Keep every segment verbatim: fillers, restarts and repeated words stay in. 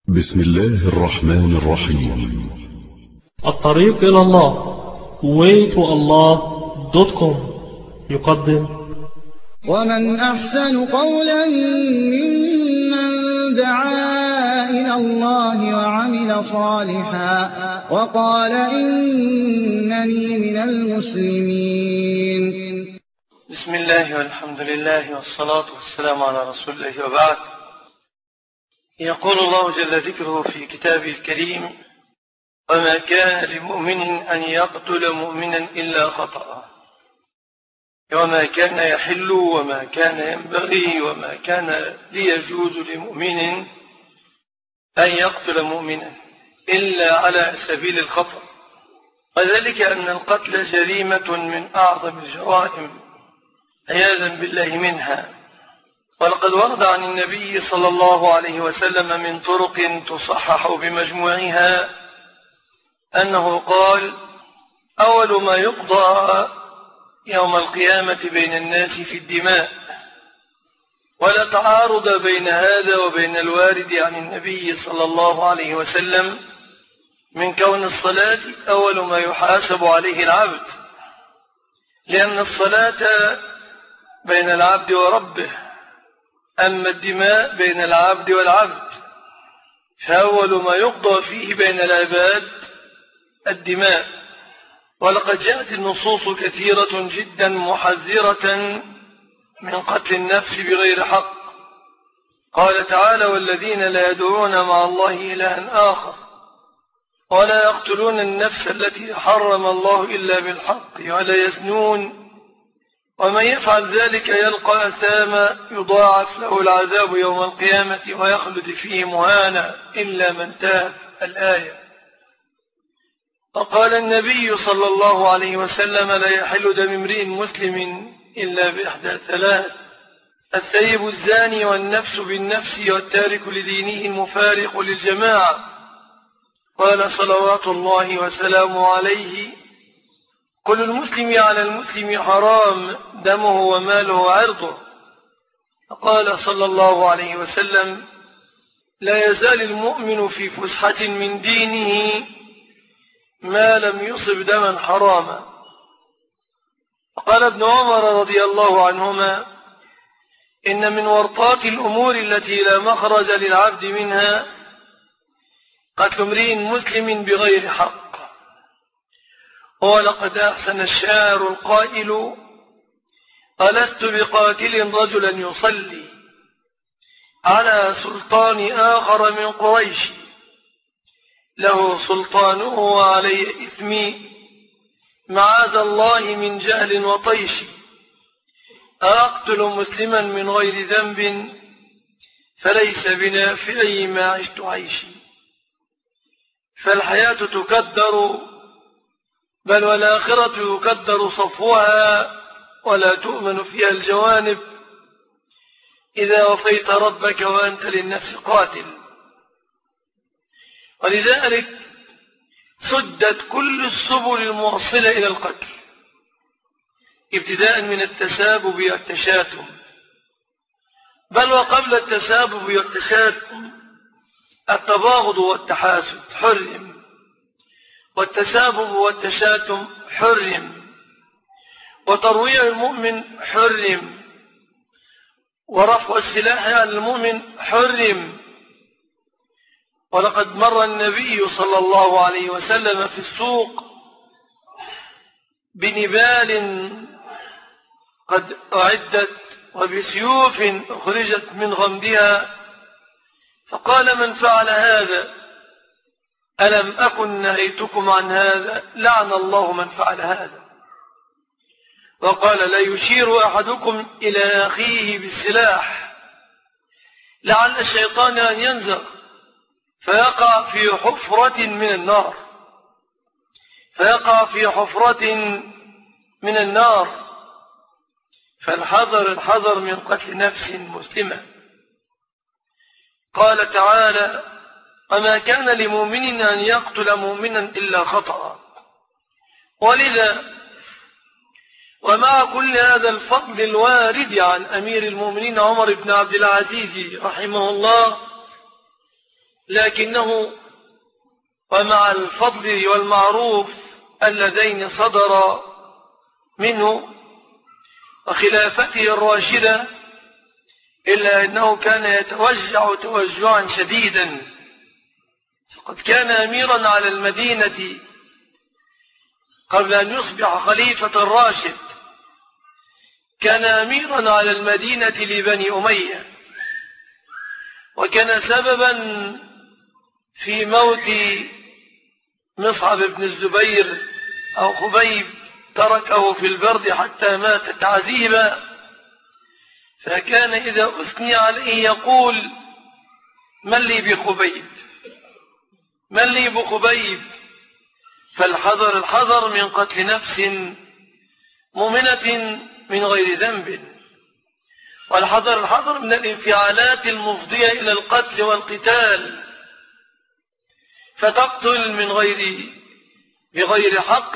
بسم الله الرحمن الرحيم. الطريق إلى الله way to allah دوت كوم يقدم ومن أحسن قولا ممن دعا إلى الله وعمل صالحا وقال إنني من المسلمين. بسم الله والحمد لله والصلاة والسلام على رسول الله وبعد. يقول الله جل ذكره في كتابه الكريم: وما كان لمؤمن أن يقتل مؤمنا إلا خطأ، وما كان يحل وما كان ينبغي وما كان ليجوز لمؤمن أن يقتل مؤمنا إلا على سبيل الخطأ، وذلك أن القتل جريمة من أعظم الجرائم عياذا بالله منها. ولقد ورد عن النبي صلى الله عليه وسلم من طرق تصحح بمجموعها أنه قال: أول ما يقضى يوم القيامة بين الناس في الدماء. ولا تعارض بين هذا وبين الوارد عن النبي صلى الله عليه وسلم من كون الصلاة أول ما يحاسب عليه العبد، لأن الصلاة بين العبد وربه، أما الدماء بين العبد والعبد، فأول ما يقضى فيه بين العباد الدماء. ولقد جاءت النصوص كثيرة جدا محذرة من قتل النفس بغير حق. قال تعالى: والذين لا يدعون مع الله إلها آخر ولا يقتلون النفس التي حرم الله إلا بالحق ولا يزنون ومن يفعل ذلك يلقى أثاما يضاعف له العذاب يوم القيامة ويخلد فيه مهانا إلا من تاب. الآية. وقال النبي صلى الله عليه وسلم: لا يحل دم امرئ مسلم إلا بإحدى ثلاث: الثيب الزاني والنفس بالنفس والتارك لدينه المفارق للجماعة. قال صلوات الله وسلامه عليه: كل المسلم على المسلم حرام دمه وماله وعرضه. قال صلى الله عليه وسلم: لا يزال المؤمن في فسحة من دينه ما لم يصب دما حراما. قال ابن عمر رضي الله عنهما: إن من ورطات الأمور التي لا مخرج للعبد منها قتل امرئ مسلم بغير حق. ولقد أحسن الشاعر القائل: ألست بقاتل رجلا يصلي على سلطان آخر من قريش له سلطانه وعلي إثمي معاذ الله من جهل وطيش. أقتل مسلما من غير ذنب فليس بنافعي ما عشت عيشي. فالحياة تكدر، بل والآخرة يكدر صفوها ولا تؤمن فيها الجوانب إذا وفيت ربك وأنت للنفس قاتل. ولذلك سدت كل السبل الموصلة إلى القتل، ابتداء من التسابب والتشاتم، بل وقبل التسابب والتشاتم التباغض والتحاسد حرم، والتسابب والتشاتم حرم، وترويع المؤمن حرم، ورفع السلاح عن المؤمن حرم. ولقد مر النبي صلى الله عليه وسلم في السوق بنبال قد أعدت وبسيوف أخرجت من غمدها، فقال: من فعل هذا؟ ألم أكن نهيتكم عن هذا؟ لعن الله من فعل هذا. وقال: لا يشير أحدكم إلى أخيه بالسلاح لعل الشيطان أن ينزغ فيقع في حفرة من النار فيقع في حفرة من النار. فالحذر الحذر من قتل نفس مسلمة. قال تعالى: وما كان لمؤمن أن يقتل مؤمنا إلا خطأ. ولذا ومع كل هذا الفضل الوارد عن أمير المؤمنين عمر بن عبد العزيز رحمه الله، لكنه ومع الفضل والمعروف اللذين صدر منه وخلافته الراشدة إلا أنه كان يتوجع توجعا شديدا، فقد كان أميرا على المدينة قبل أن يصبح خليفة الراشد، كان أميرا على المدينة لبني أمية، وكان سببا في موت مصعب بن الزبير أو خبيب، تركه في البرد حتى مات تعذيبا، فكان إذا أثني عليه يقول: من لي بخبيب، من لي بخبيب. فالحذر الحذر من قتل نفس مؤمنة من غير ذنب، والحذر الحذر من الانفعالات المفضية إلى القتل والقتال، فتقتل من غير بغير حق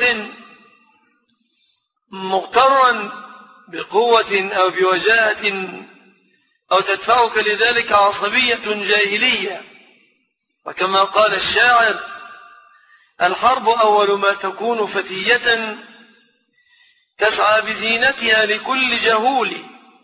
مغترا بقوة أو بوجاهة أو تدفعك لذلك عصبية جاهلية. وكما قال الشاعر: الحرب أول ما تكون فتية تسعى بزينتها لكل جهول،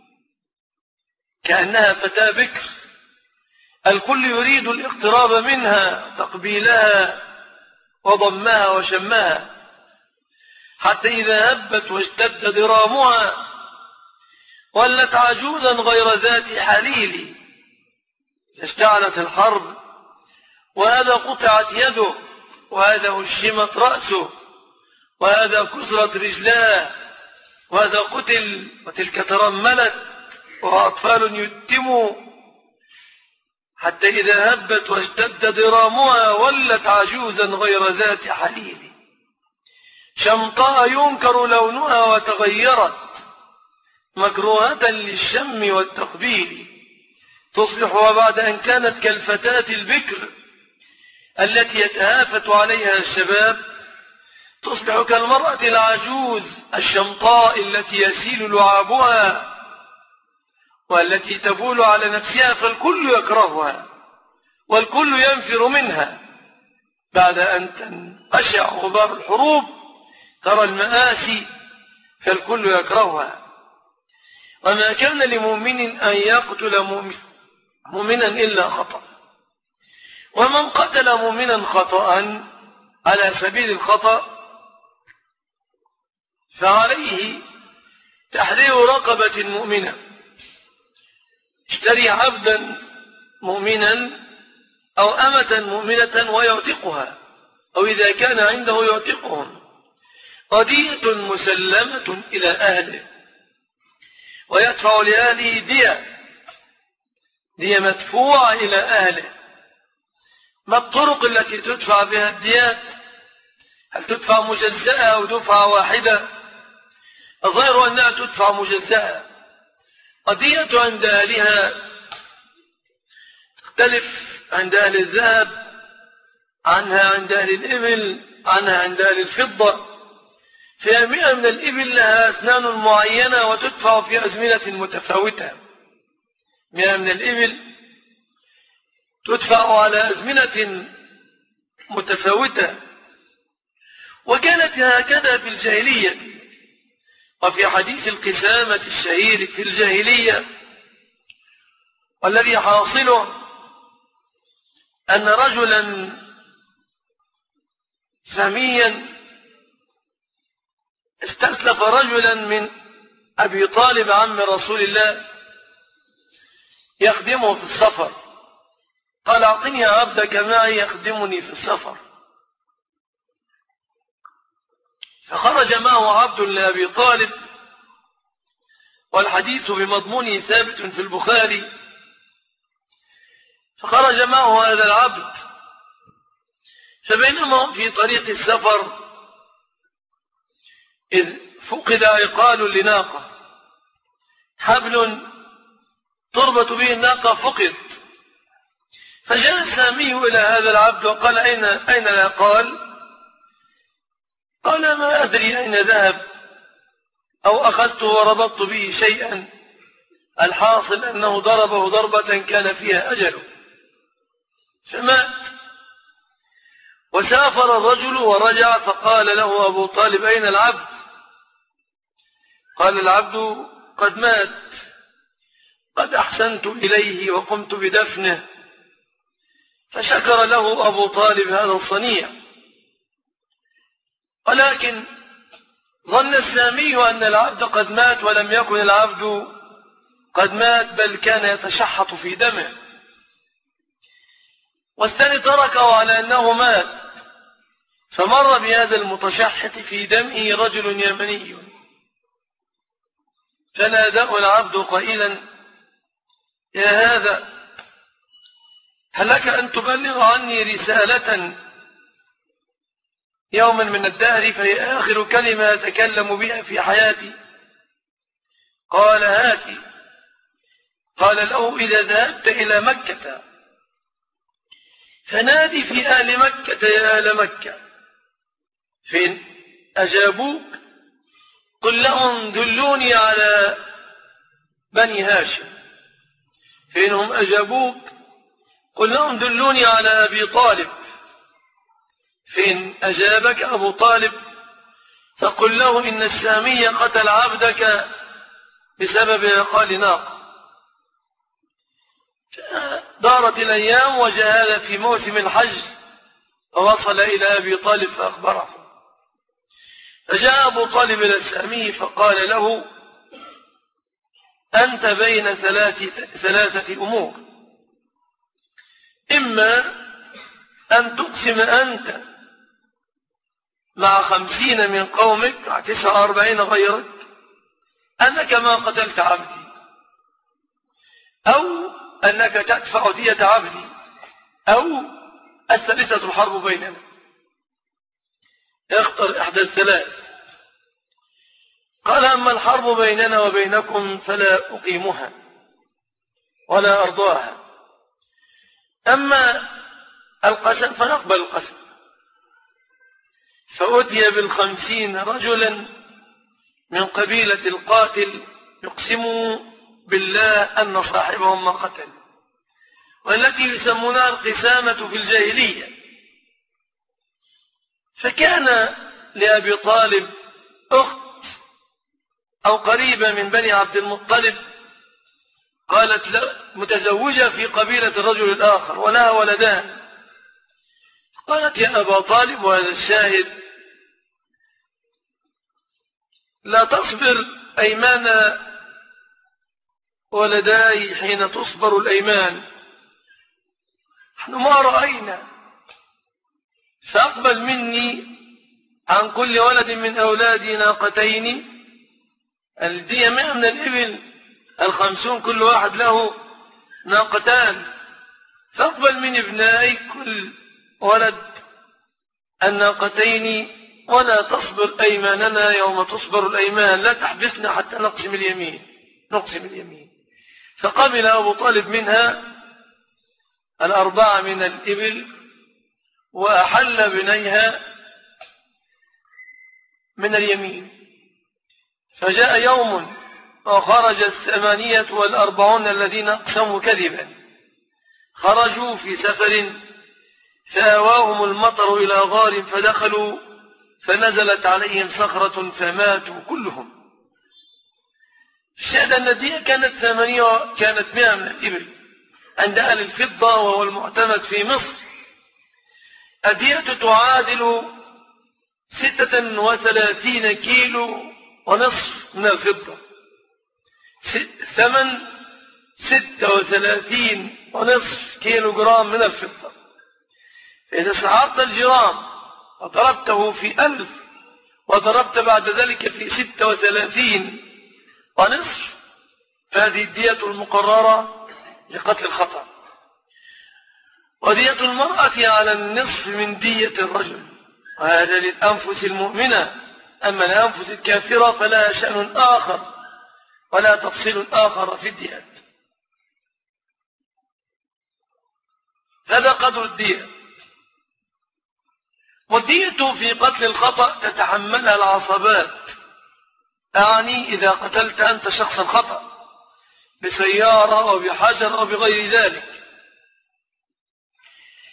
كأنها فتاة بكر الكل يريد الاقتراب منها، تقبيلها وضمها وشمها، حتى إذا هبت واشتد ضرامها ولت عجوزا غير ذات حليل. اشتعلت الحرب وهذا قطعت يده، وهذا هشمت رأسه، وهذا كسرت رجلاه، وهذا قتل، وتلك ترملت، وأطفال يتموا، حتى إذا هبت واشتد ضرامها ولت عجوزا غير ذات حليل. شمطاء ينكر لونها وتغيرت، مكروهة للشم والتقبيل، تصبح وبعد أن كانت كالفتاة البكر التي يتهافت عليها الشباب، تصبح كالمرأة العجوز الشمطاء التي يسيل لعابها والتي تبول على نفسها، فالكل يكرهها والكل ينفر منها. بعد أن تنقشع غبار الحروب ترى المآسي فالكل يكرهها. وما كان لمؤمن أن يقتل مؤمنا إلا خطأ، ومن قتل مؤمنا خطأ على سبيل الخطأ فعليه تحرير رقبة مؤمنة، اشتري عبدا مؤمنا أو أمة مؤمنة ويعتقها، أو إذا كان عنده يعتقهم، ودية مسلمة إلى أهله، ويدفع لأهله دية دية مدفوعة إلى أهله. ما الطرق التي تدفع بها الديات؟ هل تدفع مجزأة أو دفعة واحدة؟ الظاهر أنها تدفع مجزأة. الدية عند أهلها تختلف، عند أهل الذهب عنها عند أهل الإبل، عنها عند أهل الفضة. في مئة من الإبل لها أسنان معينة وتدفع في أزمنة متفاوتة. مئة من الإبل تدفع على أزمنة متفاوتة، وكانت هكذا في الجاهلية. وفي حديث القسامة الشهير في الجاهلية والذي حاصله أن رجلا ساميا استسلف رجلا من أبي طالب عم رسول الله يخدمه في السفر، قال: أعطني عبدك معي يخدمني في السفر. فخرج معه عبد لأبي طالب، والحديث بمضمونه ثابت في البخاري. فخرج معه هذا العبد، فبينما هم في طريق السفر إذ فقد عقال لناقة، حبل تربط به الناقة فقد، فجاء السامي إلى هذا العبد وقال: أين أين العقال؟ قال: ما أدري أين ذهب، أو أخذته وربطت به شيئا، الحاصل أنه ضربه ضربة كان فيها أجله. فمات. وسافر الرجل ورجع فقال له أبو طالب: أين العبد؟ قال: العبد قد مات، قد أحسنت إليه وقمت بدفنه. فشكر له أبو طالب هذا الصنيع، ولكن ظن السامي أن العبد قد مات، ولم يكن العبد قد مات، بل كان يتشحط في دمه. والثاني تركه على أنه مات، فمر بهذا المتشحط في دمه رجل يمني، فناداه العبد قائلا: يا هذا، هل لك أن تبلغ عني رسالة يوما من الدهر فهي آخر كلمة أتكلم بها في حياتي؟ قال: هاتي. قال له: إذا ذهبت إلى مكة فنادي في أهل مكة: يا أهل مكة، فإن أجابوك قل لهم دلوني على بني هاشم، فإنهم أجابوك قل لهم دلوني على أبي طالب، فإن أجابك أبو طالب فقل له إن السامي قتل عبدك بسبب إعقال ناقة. دارت الأيام، وجاء هذا في موسم الحج، فوصل إلى أبي طالب فأخبره. فجاء أبو طالب إلى السامي فقال له: أنت بين ثلاثة أمور، إما أن تقسم أنت مع خمسين من قومك مع تسعة وأربعين غيرك أنك ما قتلت عبدي، أو أنك تدفع دية عبدي، أو الثالثة الحرب بيننا. اختر إحدى الثلاث. قال: أما الحرب بيننا وبينكم فلا أقيمها ولا أرضاها، أما القسم فنقبل القسم. فأتي بالخمسين رجلا من قبيلة القاتل يقسموا بالله أن صاحبهم ما قتل، والتي يسمونها القسامة في الجاهلية. فكان لأبي طالب أخت أو قريبة من بني عبد المطلب، قالت لا، متزوجة في قبيلة الرجل الآخر ولها ولدان. قالت: يا أبا طالب، وهذا الشاهد، لا تصبر أيمان ولداي حين تصبر الأيمان، نحن ما رأينا، فأقبل مني عن كل ولد من أولادي ناقتين، الدية مئة من الإبل، الخمسون كل واحد له ناقتان، فأقبل من ابنائي كل ولد الناقتين، ولا تصبر أيماننا يوم تصبر الأيمان، لا تحبسنا حتى نقسم اليمين نقسم اليمين. فقبل أبو طالب منها الأربعة من الإبل، وأحل بنيها من اليمين. فجاء يوم وخرج الثمانية والأربعون الذين أقسموا كذبا، خرجوا في سفر فآواهم المطر إلى غار فدخلوا، فنزلت عليهم صخرة فماتوا كلهم. الشهد أن الدية كانت ثمانية كانت مئة من الإبل عند أهل الفضة، وهو المعتمد في مصر. الدية تعادل ستة وثلاثين كيلو ونصف من الفضة، ثمن ستة وثلاثين ونصف كيلو جرام من الفضة. إذا سعرت الجرام وضربته في ألف وضربت بعد ذلك في ستة وثلاثين ونصف، فهذه الدية المقررة لقتل الخطأ. ودية المرأة على النصف من دية الرجل، وهذا للأنفس المؤمنة. أما الأنفس الكافرة فلا شأن آخر ولا تفصيل آخر في الديات. هذا قدر الدية. والدية في قتل الخطأ تتحملها العصبات، أعني إذا قتلت أنت شخصا خطأ بسيارة أو بحجر أو بغير ذلك.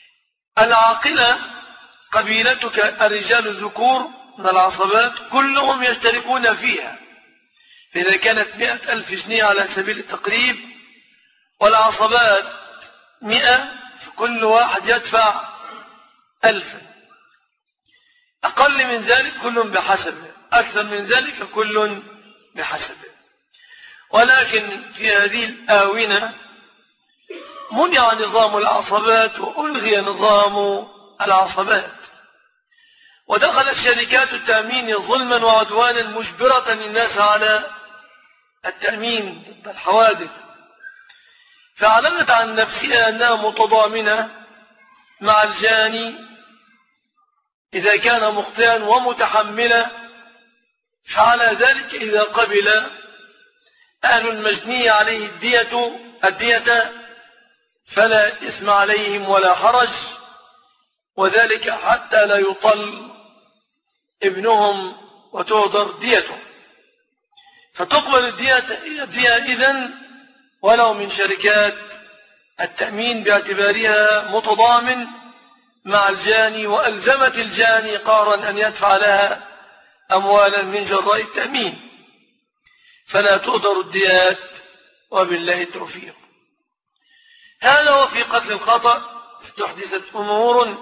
العاقلة قبيلتك الرجال الذكور من العصبات كلهم يشتركون فيها، فإذا كانت مئة ألف جنيه على سبيل التقريب والعصبات مئة، فكل واحد يدفع ألفا. أقل من ذلك كل بحسبه، أكثر من ذلك كل بحسبه. ولكن في هذه الآونة منع نظام العصبات وألغي نظام العصبات، ودخلت شركات التأمين ظلما وعدوانا مجبرة الناس على التأمين ضد الحوادث، فأعلنت عن نفسها أنها متضامنة مع الجاني إذا كان مخطئا ومتحملا، فعلى ذلك إذا قبل أهل المجني عليه الدية الدية فلا إثم عليهم ولا حرج، وذلك حتى لا يطل ابنهم وتهدر ديته، فتقبل الدية إذن ولو من شركات التأمين باعتبارها متضامن مع الجاني، وألزمت الجاني قهرا أن يدفع لها أموالا من جراء التأمين، فلا تهدر الديات وبالله التوفيق. هذا وفي قتل الخطأ استحدثت أمور،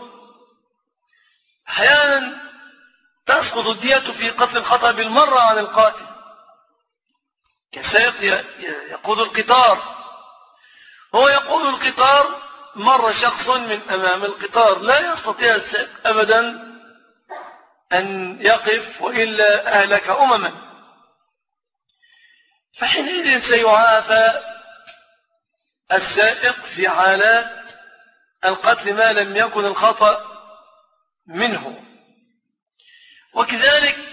أحيانا تسقط الدية في قتل الخطأ بالمرة عن القاتل، كسائق يقود القطار، هو يقود القطار، مر شخص من أمام القطار لا يستطيع السائق أبدا أن يقف وإلا أهلك أمما، فحينئذ سيعافى السائق في حالات القتل ما لم يكن الخطأ منه. وكذلك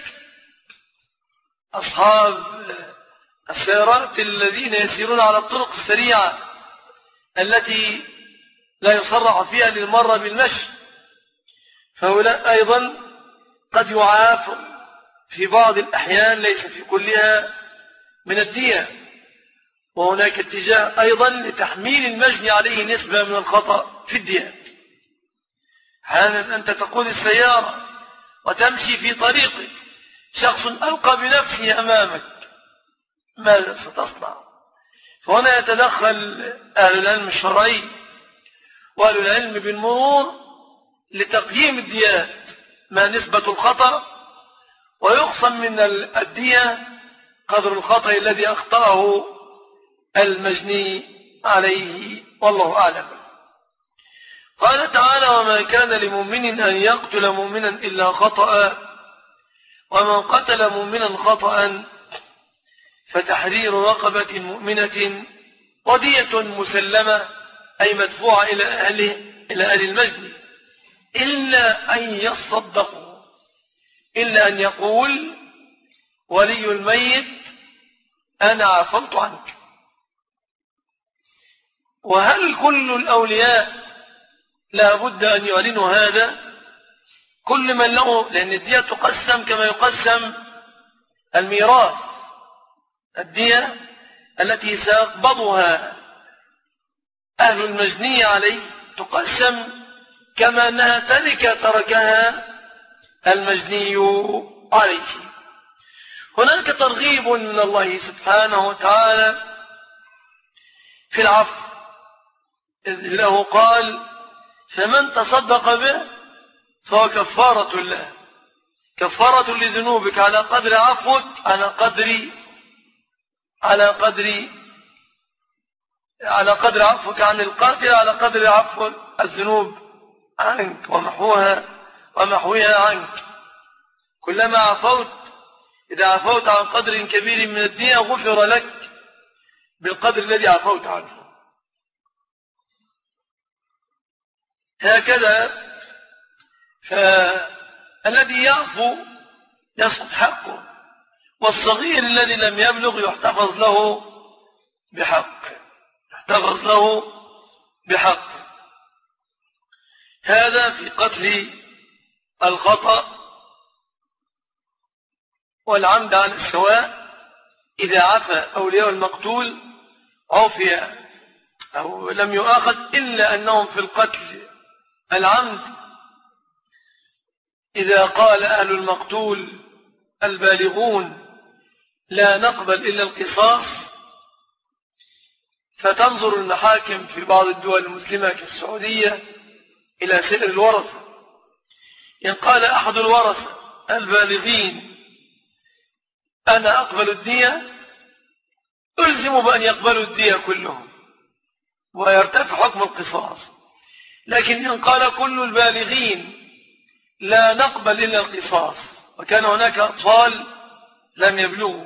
أصحاب السيارات الذين يسيرون على الطرق السريعة التي لا يصرح فيها للمرة بالمشي، فهؤلاء أيضا قد يعافوا في بعض الأحيان، ليس في كلها، من الدية. وهناك اتجاه أيضا لتحميل المجني عليه نسبة من الخطأ في الديات. حالا أنت تقود السيارة وتمشي في طريقك، شخص ألقى بنفسه أمامك، ماذا ستصنع؟ فهنا يتدخل أهل العلم الشرعي وأهل العلم بالمرور لتقييم الديات ما نسبة الخطأ، ويقسم من الدية قدر الخطأ الذي أخطأه المجني عليه، والله أعلم. قال تعالى: وما كان لمؤمن أن يقتل مؤمنا إلا خطأ، ومن قتل مؤمنا خطأ فتحرير رقبة مؤمنة ودية مسلمة، أي مدفوعة إلى أهله، إلى أهل المجني، إلا أن يصدقوا، إلا أن يقول ولي الميت أنا عفوت عنك. وهل كل الأولياء لا بد أن يعلنوا هذا؟ كل من له، لأن الدية تقسم كما يقسم الميراث، الدية التي سيقبضها أهل المجني عليه تقسم كما أنها تركة تركها المجني عليه. هناك ترغيب من الله سبحانه وتعالى في العفو، إذ له قال: فمن تصدق به فهو كفارة له، كفارة لذنوبك على قدر عفوك، على قدر على قدر على قدر عفوك عن القاتل، على قدر عفو الذنوب عنك ومحوها ومحوها عنك. كلما عفوت، إذا عفوت عن قدر كبير من الدية غفر لك بالقدر الذي عفوت عنه. هكذا فالذي يعفو يسقط حقه، والصغير الذي لم يبلغ يحتفظ له بحق، يحتفظ له بحق. هذا في قتل الخطأ والعمد على السواء. إذا عفى أولياء المقتول عفي أو لم يؤاخذ، إلا أنهم في القتل العمد إذا قال أهل المقتول البالغون لا نقبل إلا القصاص، فتنظر المحاكم في بعض الدول المسلمة كالسعودية إلى سائر الورثة. إن قال أحد الورثة البالغين أنا أقبل الدية، ألزم بأن يقبلوا الدية كلهم ويرتفع حكم القصاص. لكن إن قال كل البالغين لا نقبل إلا القصاص وكان هناك أطفال لم يبلغوا،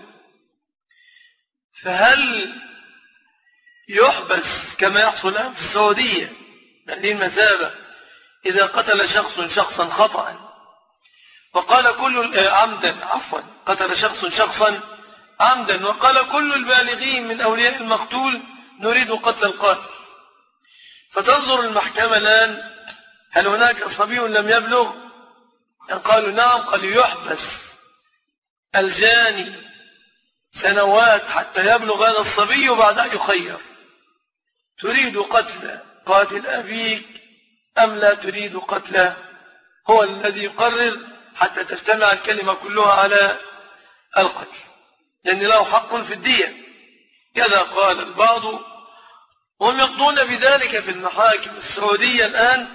فهل يحبس كما يحصل الآن في السعودية هذه المثابة إذا قتل شخص شخصا خطأ وقال كل عمدا عفوا قتل شخص شخصا عمدا وقال كل البالغين من أولياء المقتول نريد قتل القاتل، فتنظر المحكمة الآن هل هناك صبي لم يبلغ؟ إن قالوا نعم قالوا يحبس الجاني سنوات حتى يبلغ هذا الصبي وبعدها يخير، تريد قتل قاتل أبيك أم لا تريد قتله؟ هو الذي يقرر حتى تجتمع الكلمة كلها على القتل، لأن له حق في الدية كذا قال البعض، وهم يقضون بذلك في المحاكم السعودية الآن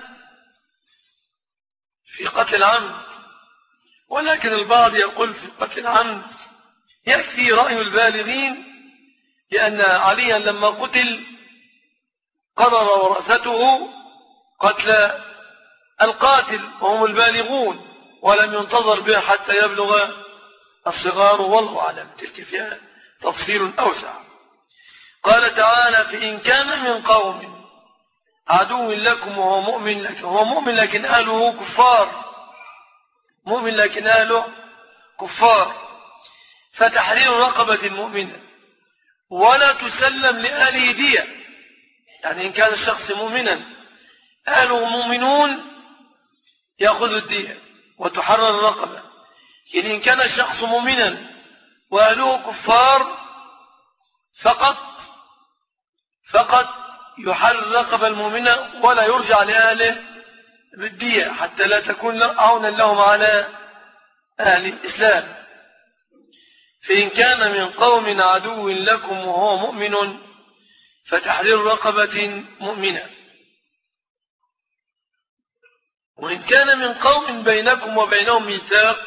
في قتل العمد. ولكن البعض يقول في قتل العمد يكفي رأي البالغين، لأن عليا لما قتل قرر ورثته قتل القاتل وهم البالغون ولم ينتظر به حتى يبلغ الصغار، والله أعلم. تلك فيها تفصيل أوسع. قال تعالى فإن كان من قوم عدو لكم وهو مؤمن لكن هو مؤمن لكن أهله كفار مؤمن لكن أهله كفار فتحرير رقبة مؤمنة ولا تسلم لأهله دية. يعني إن كان الشخص مؤمنا أهله مؤمنون يأخذ الدية وتحرر الرقبة، يعني إن كان الشخص مؤمنا وأهله كفار فقط فقط يحرر الرقبة المؤمنة ولا يرجع لأهله بالدية حتى لا تكون عونا لهم على أهل الإسلام. فإن كان من قوم عدو لكم وهو مؤمن فتحرير رقبة مؤمنة، وإن كان من قوم بينكم وبينهم ميثاق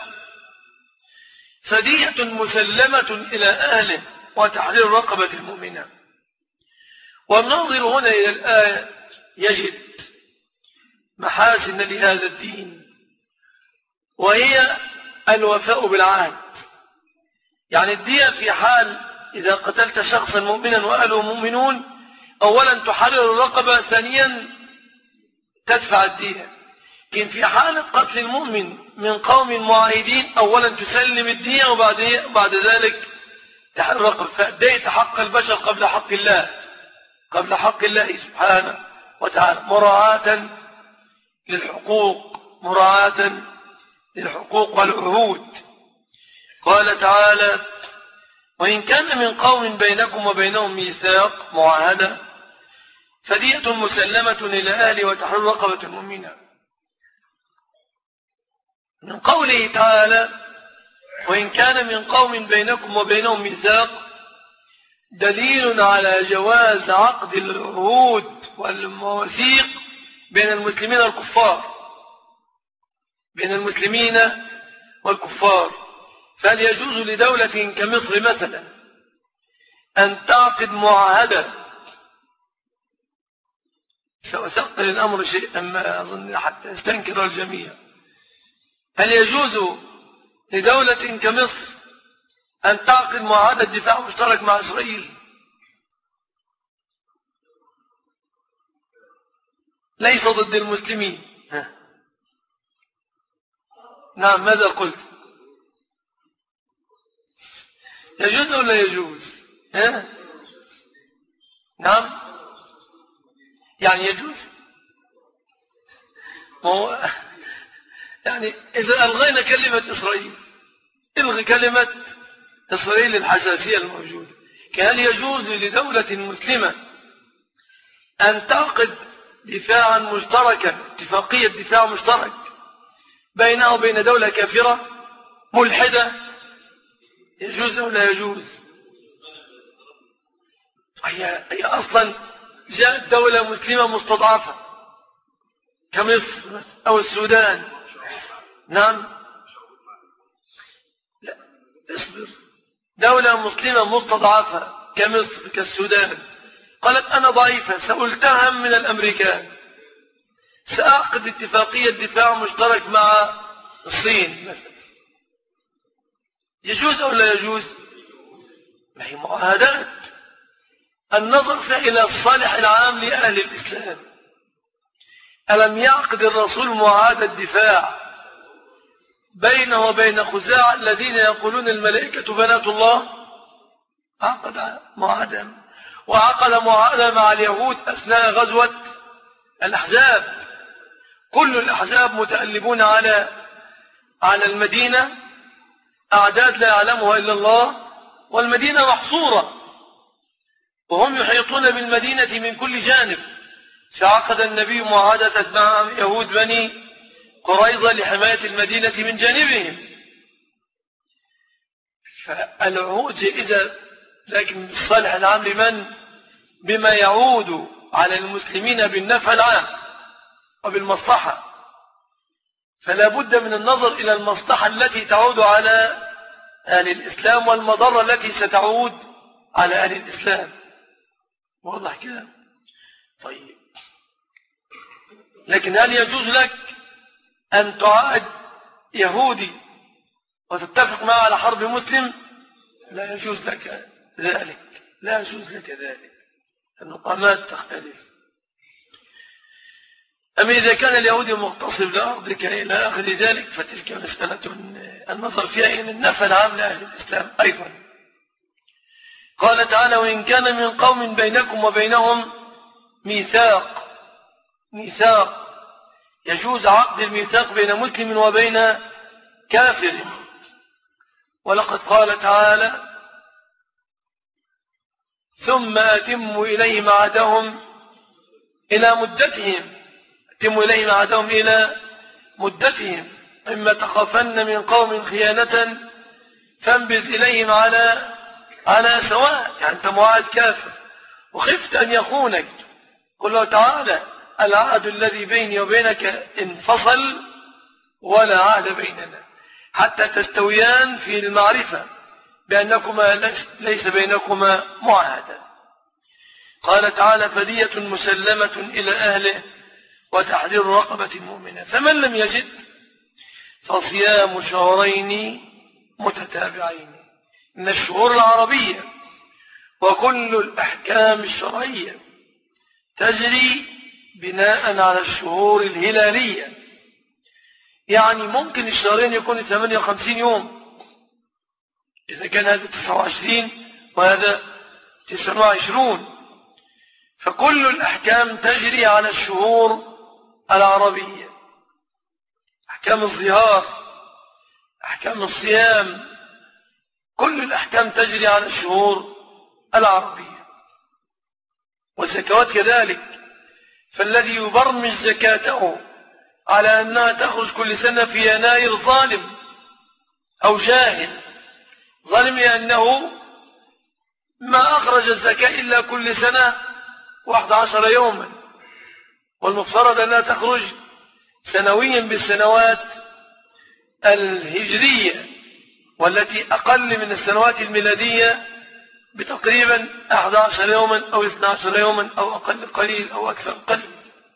فدية مسلمة إلى أهله وتحرير رقبة المؤمنة. والناظر هنا إلى الآية يجد محاسن لهذا الدين، وهي الوفاء بالعهد. يعني الدية في حال إذا قتلت شخصا مؤمنا وأهله مؤمنون أولا تحرر الرقبة، ثانيا تدفع الدية. لكن في حالة قتل المؤمن من قوم معاهدين أولا تسلم الدية وبعد بعد ذلك تحرر الرقبة، فأديت حق البشر قبل حق الله قبل حق الله سبحانه وتعالى مراعاة للحقوق مراعاة للحقوق والعهود. قال تعالى وإن كان من قوم بينكم وبينهم ميثاق معاهدة فدية مسلمة إلى أهله وتحرير رقبة مؤمنة. من قوله تعالى وإن كان من قوم بينكم وبينهم ميثاق دليل على جواز عقد العهود والمواثيق بين المسلمين والكفار بين المسلمين والكفار. فهل يجوز لدولة كمصر مثلا أن تعقد معاهدة؟ سأثقل الأمر شيئا ما أظن حتى يستنكر الجميع. هل يجوز لدولة كمصر أن تعقد معاهدة دفاع مشترك مع إسرائيل؟ ليس ضد المسلمين. ها. نعم ماذا قلت؟ يجوز أو لا يجوز؟ ها؟ نعم يعني يجوز. هو يعني إذا ألغينا كلمة إسرائيل إلغي كلمة إسرائيل الحساسية الموجودة. هل يجوز لدولة مسلمة أن تعقد دفاعا مشتركا، اتفاقية دفاع مشترك بينه وبين دولة كافرة ملحدة، يجوز أو لا يجوز؟ هي, هي أصلا جاءت دولة مسلمة مستضعفة كمصر أو السودان. نعم، لا اصبر، دولة مسلمة مستضعفة كمصر كالسودان قالت أنا ضعيفة سألتهم من الأمريكان، سأعقد اتفاقية دفاع مشترك مع الصين مثلا، يجوز أو لا يجوز؟ ما هي معاهدات، النظر فيها إلى الصالح العام لأهل الإسلام. ألم يعقد الرسول معاهدة دفاع بينه وبين خزاعة الذين يقولون الملائكة بنات الله؟ عقد معاهدة، وعقد معاهدة مع اليهود أثناء غزوة الأحزاب، كل الأحزاب متألبون على على المدينة، أعداد لا يعلمها إلا الله، والمدينة محصورة وهم يحيطون بالمدينة من كل جانب، فعقد النبي معاهدة مع يهود بني قريظة لحماية المدينة من جانبهم. فالعهود جائزة، لكن بالصالح العام لمن؟ بما يعود على المسلمين بالنفع العام وبالمصلحة، فلا بد من النظر إلى المصلحة التي تعود على أهل الإسلام والمضرة التي ستعود على أهل الإسلام. واضح كده؟ طيب، لكن هل يجوز لك أن تعاهد يهودي وتتفق معه على حرب مسلم؟ لا يجوز لك ذلك، لا يجوز لك ذلك، النقامات تختلف. أما إذا كان اليهودي مغتصب لأرضك إلى آخر ذلك فتلك مسألة النظر فيها من النفع العام لأهل الإسلام أيضا. قال تعالى: وإن كان من قوم بينكم وبينهم ميثاق، ميثاق يجوز عقد الميثاق بين مسلم وبين كافر. ولقد قال تعالى: ثم أتموا إليهم عهدهم إلى مدتهم، أتموا إليهم عهدهم إلى مدتهم، إما تخافن من قوم خيانة فانبذ إليهم على على سواء، يعني أنت معاهد كافر وخفت أن يخونك، قل له تعالى: العهد الذي بيني وبينك انفصل ولا عهد بيننا حتى تستويان في المعرفة بأنكما ليس بينكما معاهدة. قال تعالى: فدية مسلمة إلى أهله وتحرير رقبة مؤمنة، فمن لم يجد فصيام شهرين متتابعين. من الشهور العربية وكل الأحكام الشرعية تجري بناء على الشهور الهلالية، يعني ممكن الشهرين يكون ثمانية وخمسين يوم إذا كان هذا تسعة وعشرين وهذا تسعة وعشرون، فكل الأحكام تجري على الشهور العربية، أحكام الظهار، أحكام الصيام، كل الأحكام تجري على الشهور العربية. والزكوات كذلك، فالذي يبرمج زكاته على أنها تخرج كل سنة في يناير ظالم أو جاهل، ظالم لأنه ما أخرج الزكاة إلا كل سنة واحد عشر يوما، والمفترض أنها تخرج سنويا بالسنوات الهجرية، والتي أقل من السنوات الميلادية بتقريبا أحد عشر يوما أو اثني عشر يوما أو أقل قليل أو أكثر قليل.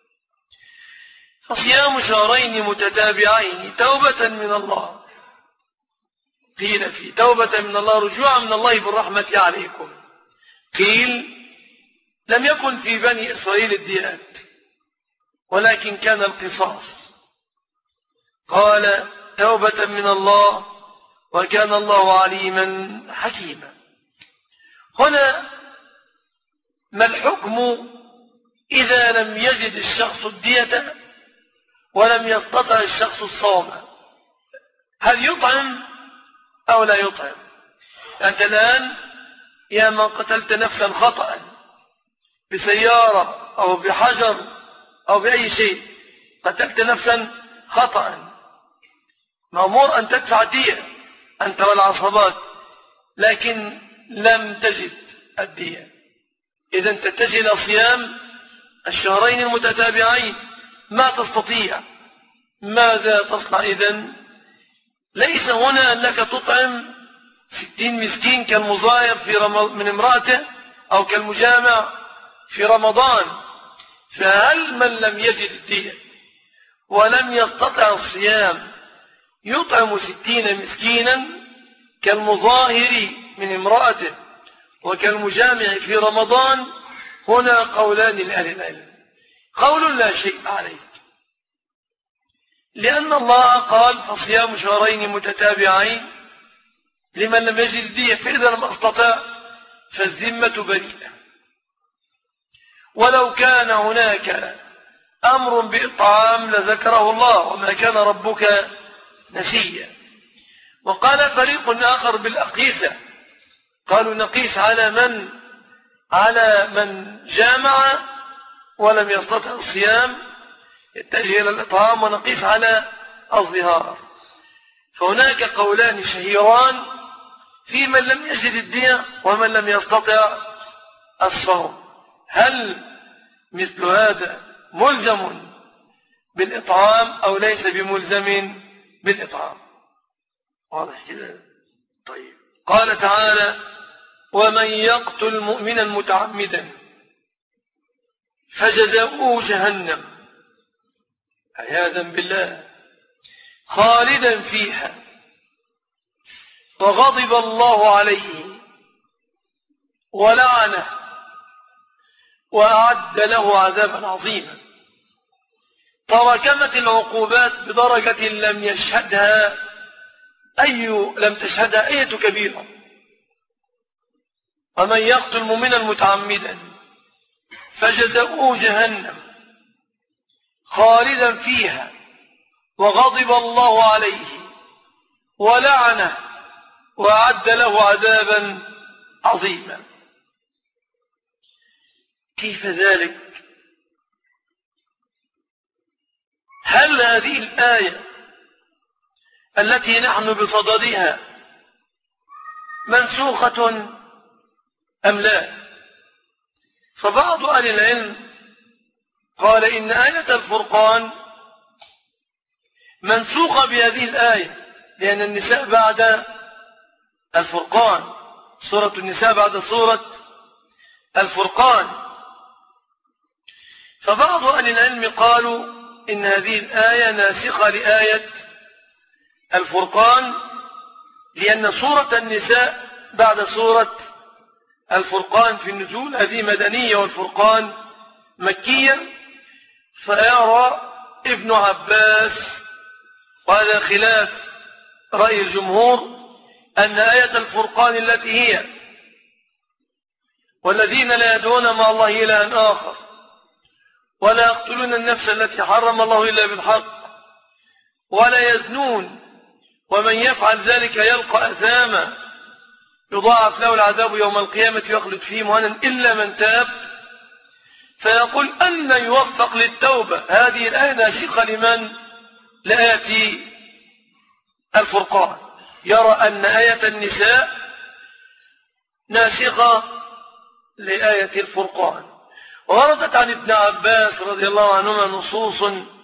فصيام شهرين متتابعين توبة من الله، قيل في توبة من الله رجوعا من الله بالرحمة عليكم، قيل لم يكن في بني إسرائيل الديات ولكن كان القصاص. قال: توبة من الله وكان الله عليما حكيما. هنا ما الحكم إذا لم يجد الشخص الدية ولم يستطع الشخص الصوم؟ هل يطعم أو لا يطعم؟ أنت الآن يا من قتلت نفسا خطأ بسيارة أو بحجر أو بأي شيء، قتلت نفسا خطأ، مأمور أن تدفع دية أنت والعصبات، لكن لم تجد الدية، إذن تتجه إلى صيام الشهرين المتتابعين. ما تستطيع، ماذا تصنع إذن؟ ليس هنا أنك تطعم ستين مسكين كالمظاهر في رمض... من امرأته أو كالمجامع في رمضان. فهل من لم يجد الدية ولم يستطع الصيام يطعم ستين مسكينا كالمظاهر من امرأته وكالمجامع في رمضان؟ هنا قولان لأهل العلم. قول لا شيء عليه، لأن الله قال فصيام شهرين متتابعين لمن لم يجد الدية، فإذا لم أستطع فالذمة بريئة. ولو كان هناك أمر بإطعام لذكره الله وما كان ربك نسيا. وقال فريق آخر بالأقيسة، قالوا نقيس على من على من جامع ولم يستطع الصيام يتجه إلى الإطعام، ونقيس على الظهار. فهناك قولان شهيران في من لم يجد الدية ومن لم يستطع الصوم. هل مثل هذا ملزم بالإطعام أو ليس بملزم بالإطعام؟ واضح كده؟ طيب. قال تعالى ومن يقتل مؤمنا متعمدا فجزاؤه جهنم عياذا بالله خالدا فيها وغضب الله عليه ولعنه وأعد له عذابا عظيما. تراكمت العقوبات بدرجة لم يشهدها أي لم تشهدها أية كبيرة. ومن يقتل مؤمنا متعمدا فجزاؤه جهنم خالدا فيها وغضب الله عليه ولعنه وأعد له عذابا عظيما. كيف ذلك؟ هل هذه الآية التي نحن بصددها منسوخة أم لا؟ فبعض أهل العلم قال إن آية الفرقان منسوخة بهذه الآية، لأن النساء بعد الفرقان، سورة النساء بعد سورة الفرقان. فبعض أهل العلم قالوا إن هذه الآية ناسخة لآية الفرقان، لأن سورة النساء بعد سورة الفرقان في النزول، هذه مدنية والفرقان مكية. فيرى ابن عباس، وهذا خلاف رأي الجمهور، أن آية الفرقان التي هي والذين لا يدعون مع الله إلها آخر ولا يقتلون النفس التي حرم الله إلا بالحق ولا يزنون ومن يفعل ذلك يلقى أثاما يضاعف له العذاب يوم القيامة يخلد فيه مهانا إلا من تاب. فيقول أن يوفق للتوبة. هذه الآية ناسخة لمن؟ لآية الفرقان. يرى أن آية النساء ناسخة لآية الفرقان. ووردت عن ابن عباس رضي الله عنهما نصوص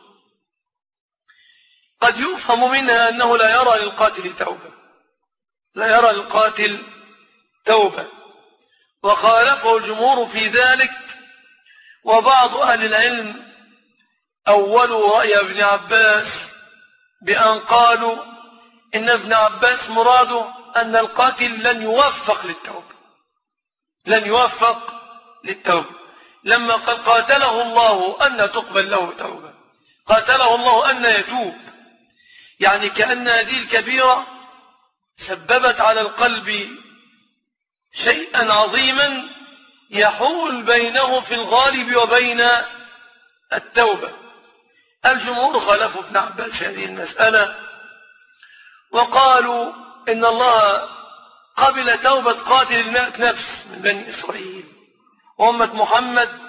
قد يفهم منها أنه لا يرى للقاتل توبة، لا يرى للقاتل توبة، وخالفه الجمهور في ذلك. وبعض أهل العلم أولوا رأي ابن عباس بأن قالوا إن ابن عباس مراده أن القاتل لن يوفق للتوبة، لن يوفق للتوبة، لما قال قاتله الله أن تقبل له توبة، قاتله الله أن يتوب، يعني كأن هذه الكبيرة سببت على القلب شيئا عظيما يحول بينه في الغالب وبين التوبة. الجمهور خالفوا ابن عباس في هذه المسألة وقالوا إن الله قبل توبة قاتل المائة نفس من بني إسرائيل، وأمة محمد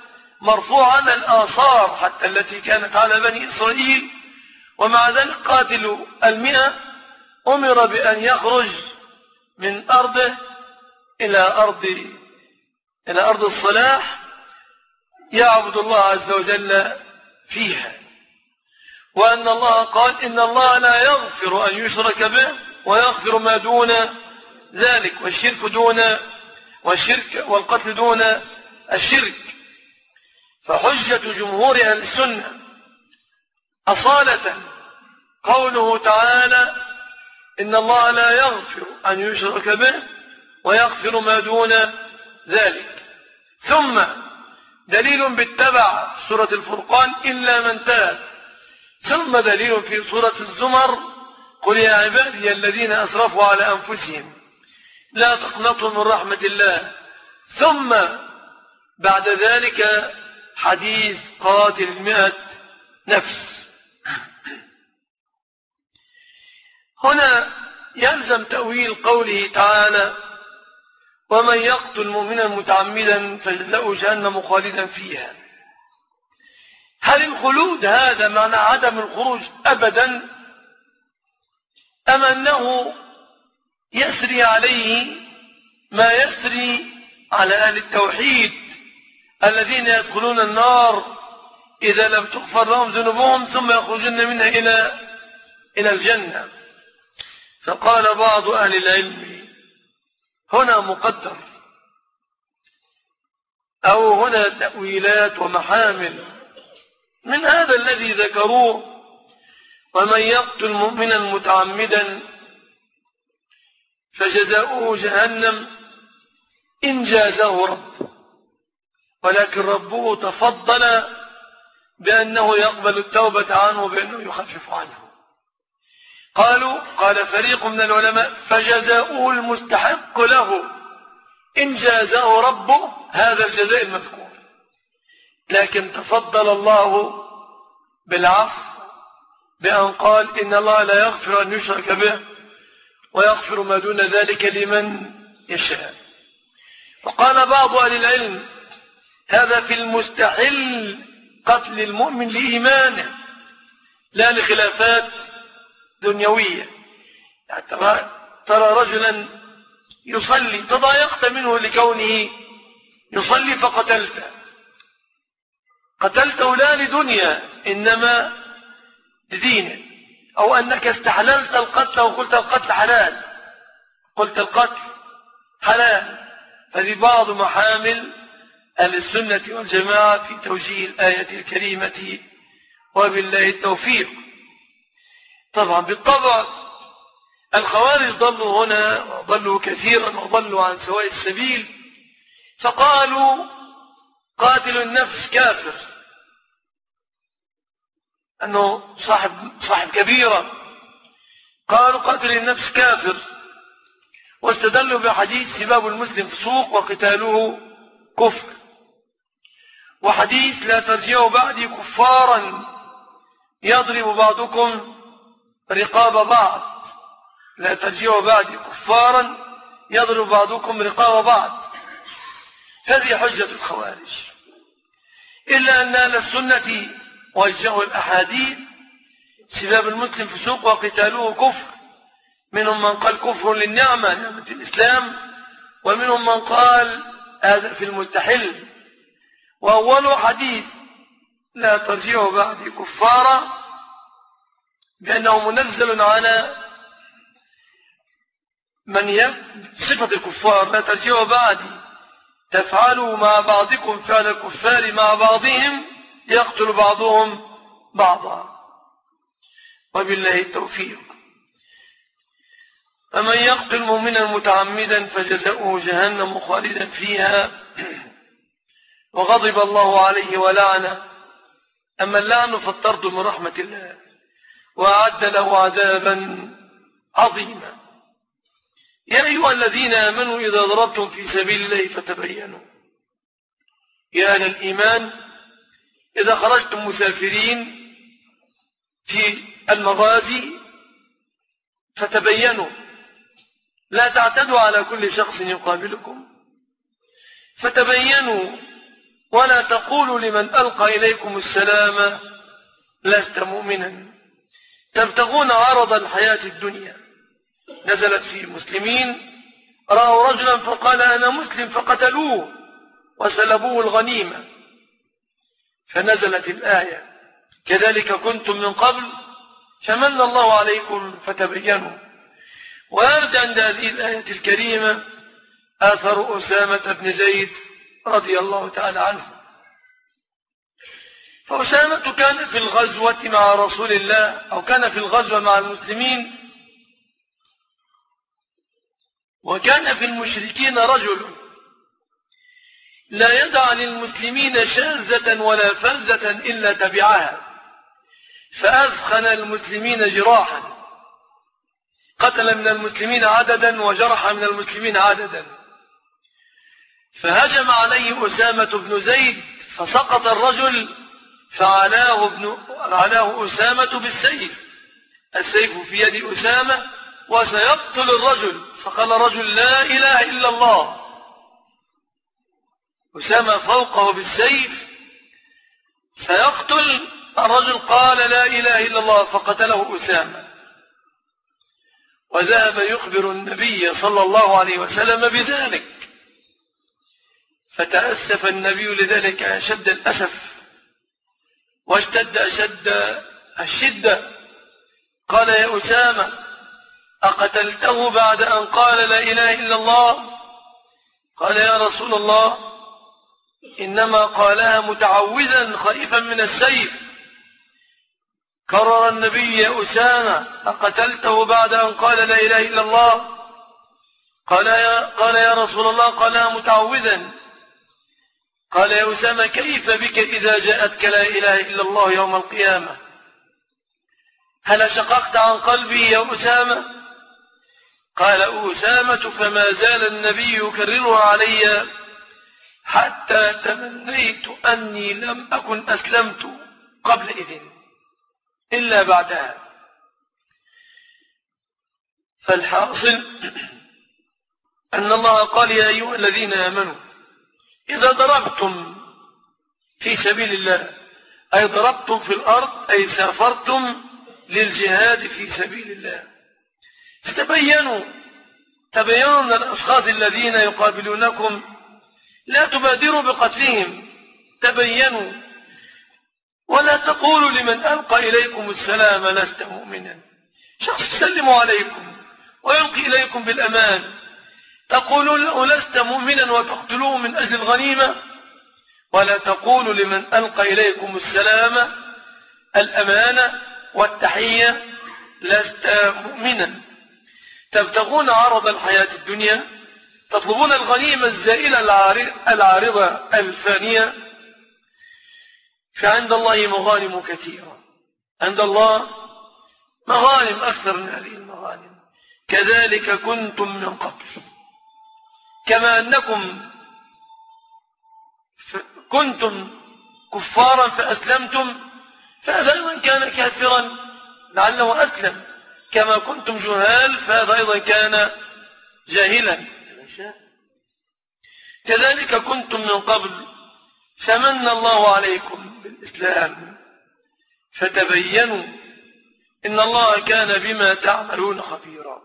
مرفوعا الآثار حتى التي كانت على بني إسرائيل، ومع ذلك قاتل المئة أمر بأن يخرج من أرضه إلى أرض إلى أرض الصلاح يعبد الله عز وجل فيها، وأن الله قال إن الله لا يغفر أن يشرك به ويغفر ما دون ذلك، والشرك دون والشرك والقتل دون الشرك. فحجة جمهور أهل السنة أصالة قوله تعالى إن الله لا يغفر أن يشرك به ويغفر ما دون ذلك. ثم دليل بالتبع سورة الفرقان إلا من تاب. ثم دليل في سورة الزمر قل يا عبادي الذين أسرفوا على أنفسهم لا تقنطوا من رحمة الله. ثم بعد ذلك حديث قاتل المئة نفس. هنا يلزم تأويل قوله تعالى ومن يقتل مؤمنا متعمدا فجزاؤه جهنم خالدا فيها. هل الخلود هذا معنى عدم الخروج أبدا، أم أنه يسري عليه ما يسري على أهل التوحيد الذين يدخلون النار إذا لم تغفر لهم ذنوبهم ثم يخرجون منها إلى إلى الجنة؟ فقال بعض أهل العلم هنا مقدر أو هنا تأويلات ومحامل من هذا الذي ذكروه ومن يقتل مؤمنا متعمدا فجزاؤه جهنم إن جازه ربه، ولكن ربه تفضل بأنه يقبل التوبة عنه وبأنه يخفف عنه. قالوا قال فريق من العلماء فجزاؤه المستحق له إن جازه ربه هذا الجزاء المذكور، لكن تفضل الله بالعفو بأن قال إن الله لا يغفر أن يشرك به ويغفر ما دون ذلك لمن يشاء. وقال بعض أهل العلم هذا في المستحل قتل المؤمن لإيمانه لا لخلافات دنيوية. يعني ترى رجلا يصلي تضايقت منه لكونه يصلي فقتلته، قتلته لا لدنيا إنما لدينه، أو أنك استحللت القتل وقلت القتل حلال، قلت القتل حلال. فذي بعض محامل أهل السنة والجماعة في توجيه الآية الكريمة وبالله التوفيق. طبعا بالطبع الخوارج ضلوا هنا وضلوا كثيرا وضلوا عن سواء السبيل، فقالوا قاتل النفس كافر، أنه صاحب, صاحب كبيرة، قالوا قاتل النفس كافر، واستدلوا بحديث سباب المسلم فسوق وقتاله كفر، وحديث لا ترجعوا بعدي كفارا يضرب بعضكم رقاب بعض، لا ترجعوا بعدي كفارا يضرب بعضكم رقاب بعض. هذه حجة الخوارج، إلا أن أهل السنة وجهوا الأحاديث سباب المسلم فسوق وقتاله كفر، منهم من قال كفر للنعمة نعمة الإسلام، ومنهم من قال هذا في المستحل. وأول حديث لا ترجعوا بعدي كفارا بأنه منزل على من صفة الكفار، لا ترجعوا بعدي تفعلوا مع بعضكم فعل الكفار مع بعضهم يقتل بعضهم بعضا وبالله التوفيق. فمن يقتل مؤمنا متعمدا فجزاؤه جهنم خالدا فيها وغضب الله عليه ولعنه. أما اللعن فالطرد من رحمة الله، وأعد له عذابا عظيما. يا أيها الذين آمنوا إذا ضربتم في سبيل الله فتبينوا. يا أهل الإيمان إذا خرجتم مسافرين في المغازي فتبينوا، لا تعتدوا على كل شخص يقابلكم، فتبينوا ولا تقولوا لمن ألقى إليكم السلام لست مؤمنا تبتغون عرض الحياة الدنيا. نزلت في المسلمين رأوا رجلا فقال أنا مسلم فقتلوه وسلبوه الغنيمة، فنزلت الآية كذلك كنتم من قبل فمن الله عليكم فتبينوا. ويرد عند هذه الآية الكريمة آثر أسامة بن زيد رضي الله تعالى عنه. فأسامة كان في الغزوة مع رسول الله أو كان في الغزوة مع المسلمين، وكان في المشركين رجل لا يدع للمسلمين شاذة ولا فلذة إلا تبعها، فأثخن المسلمين جراحا، قتل من المسلمين عددا وجرح من المسلمين عددا. فهجم عليه أسامة بن زيد فسقط الرجل فعلاه, ابن علاه أسامة بالسيف، السيف في يد أسامة وسيقتل الرجل، فقال الرجل لا إله إلا الله. أسامة فوقه بالسيف سيقتل الرجل، قال لا إله إلا الله فقتله أسامة. وذهب يخبر النبي صلى الله عليه وسلم بذلك، فتأسف النبي لذلك أشد الأسف واشتد أشد الشدة. قال يا أسامة أقتلته بعد أن قال لا إله إلا الله؟ قال يا رسول الله إنما قالها متعوذا خائفا من السيف. كرر النبي يا أسامة أقتلته بعد أن قال لا إله إلا الله؟ قال يا, قال يا رسول الله قالها متعوذا. قال يا أسامة كيف بك إذا جاءتك لا إله إلا الله يوم القيامة؟ هل شققت عن قلبي يا أسامة؟ قال أسامة فما زال النبي يكررها علي حتى تمنيت أني لم أكن أسلمت قبل إذن إلا بعدها. فالحاصل أن الله قال يا أيها الذين آمنوا إذا ضربتم في سبيل الله، أي ضربتم في الأرض أي سافرتم للجهاد في سبيل الله، فتبينوا تبينوا من الأشخاص الذين يقابلونكم لا تبادروا بقتلهم، تبينوا. ولا تقولوا لمن ألقى إليكم السلام لست مؤمنا، شخص يسلم عليكم ويلقي إليكم بالأمان تقولوا له لست مؤمنا وتقتلوه من أجل الغنيمة. ولا تقولوا لمن ألقى إليكم السلام الأمانة والتحية لست مؤمنا تبتغون عرض الحياة الدنيا، تطلبون الغنيمة الزائلة العارضة الفانية. فعند الله مغانم كثيرة، عند الله مغانم أكثر من هذه المغانم. كذلك كنتم من قبل، كما أنكم كنتم كفارا فأسلمتم، فهذا أيضا كان كافرا لعله أسلم، كما كنتم جهال فهذا أيضا كان جاهلا. كذلك كنتم من قبل فمن الله عليكم بالإسلام فتبينوا إن الله كان بما تعملون خبيرا.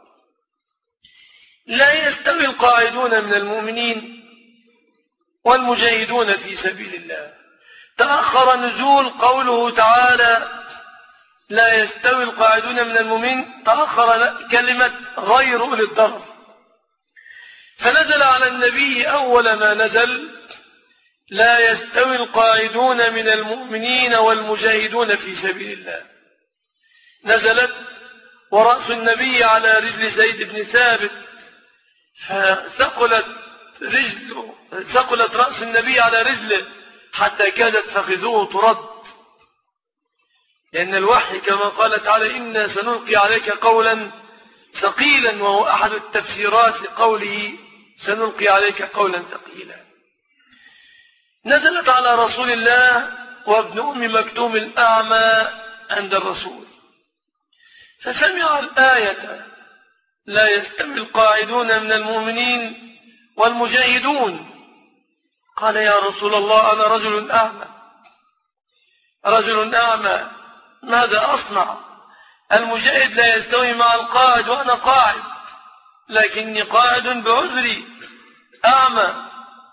لا يستوي القاعدون من المؤمنين والمجاهدون في سبيل الله. تأخر نزول قوله تعالى لا يستوي القاعدون من المؤمنين، تأخر كلمة غير أولي الضرر، فنزل على النبي أول ما نزل لا يستوي القاعدون من المؤمنين والمجاهدون في سبيل الله. نزلت ورأس النبي على رجل زيد بن ثابت، فثقلت رجله ثقلت رأس النبي على رجله حتى كادت فخذوه ترد، لأن الوحي كما قال تعالى إنا سنلقي عليك قولا ثقيلا، وهو أحد التفسيرات لقوله سنلقي عليك قولا ثقيلا. نزلت على رسول الله وابن أم مكتوم الأعمى عند الرسول، فسمع الآية لا يستوي القاعدون من المؤمنين والمجاهدون، قال يا رسول الله أنا رجل أعمى رجل أعمى ماذا أصنع؟ المجاهد لا يستوي مع القاعد وأنا قاعد، لكني قاعد بعذري أعمى.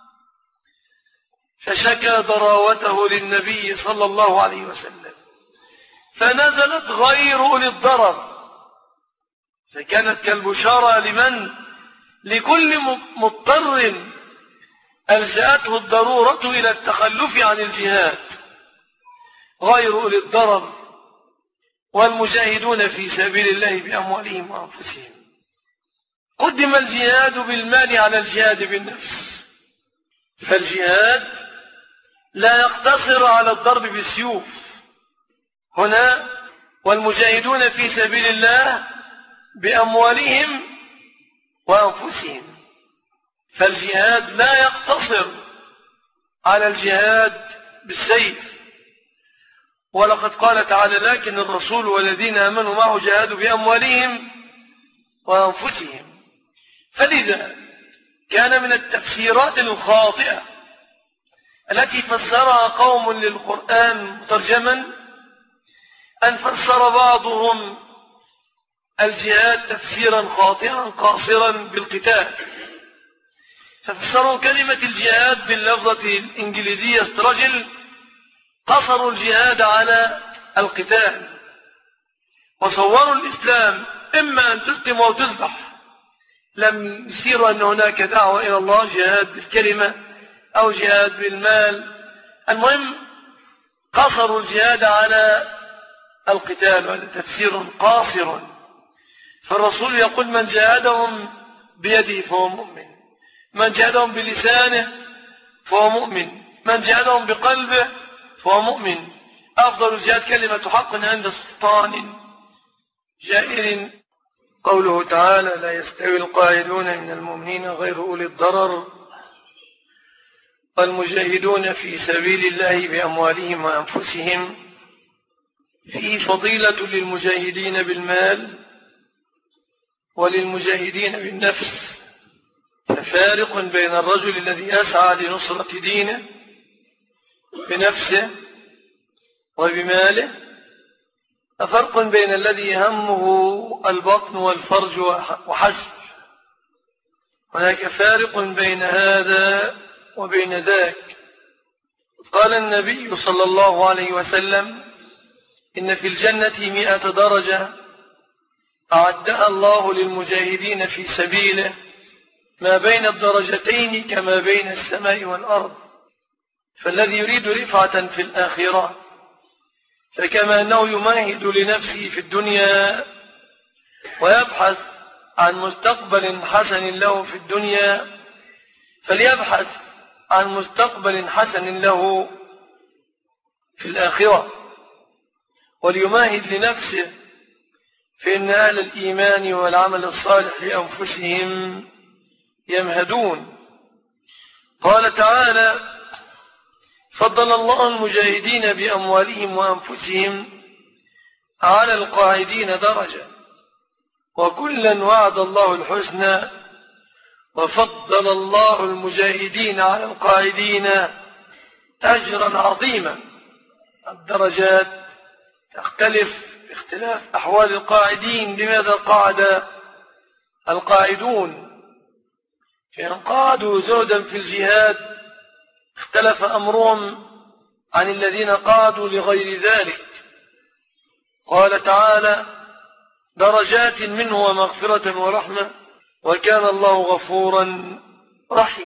فشكى ضراوته للنبي صلى الله عليه وسلم، فنزلت غير أولي الضرر، فكانت كالبشارة لمن؟ لكل مضطر ألجأته الضرورة إلى التخلف عن الجهاد، غير أولي الضرر والمجاهدون في سبيل الله بأموالهم وأنفسهم. قدم الجهاد بالمال على الجهاد بالنفس، فالجهاد لا يقتصر على الضرب بالسيوف هنا، والمجاهدون في سبيل الله بأموالهم وأنفسهم، فالجهاد لا يقتصر على الجهاد بالسيف. ولقد قال تعالى لكن الرسول والذين آمنوا معه جاهدوا بأموالهم وأنفسهم. فلذا كان من التفسيرات الخاطئة التي فسرها قوم للقرآن مترجما أن فسر بعضهم الجهاد تفسيرا خاطئا قاصرا بالقتال، ففسروا كلمة الجهاد باللفظة الإنجليزية struggle، قصروا الجهاد على القتال، وصوروا الإسلام إما أن تسلم أو تذبح، لم يصير أن هناك دعوة إلى الله جهاد بالكلمة أو جهاد بالمال. المهم قصروا الجهاد على القتال، وهذا تفسير قاصر. فالرسول يقول من جاهدهم بيده فهو مؤمن، من جاهدهم بلسانه فهو مؤمن، من جاهدهم بقلبه فهو مؤمن. أفضل الجهاد كلمة حق عند سلطان جائر. قوله تعالى لا يستوي القاعدون من المؤمنين غير أولي الضرر والمجاهدون في سبيل الله بأموالهم وأنفسهم. فيه فضيلة للمجاهدين بالمال وللمجاهدين بالنفس، ففارق بين الرجل الذي يسعى لنصرة دينه بنفسه وبماله، فرق بين الذي همه البطن والفرج وحسب. هناك فارق بين هذا وبين ذاك. قال النبي صلى الله عليه وسلم إن في الجنة مئة درجة أعدها الله للمجاهدين في سبيله، ما بين الدرجتين كما بين السماء والأرض. فالذي يريد رفعة في الآخرة فكما أنه يمهد لنفسه في الدنيا ويبحث عن مستقبل حسن له في الدنيا، فليبحث عن مستقبل حسن له في الآخرة، وليمهد لنفسه، فإن أهل الإيمان والعمل الصالح لأنفسهم يمهدون. قال تعالى فضل الله المجاهدين بأموالهم وأنفسهم على القاعدين درجة، وكلا وعد الله الحسنى، وفضل الله المجاهدين على القاعدين أجرا عظيما. الدرجات تختلف باختلاف أحوال القاعدين. لماذا قاعد القاعدون؟ فإن قعدوا زهدا في الجهاد اختلف أمرهم عن الذين قعدوا لغير ذلك. قال تعالى درجات منه ومغفرة ورحمة وكان الله غفورا رحيما.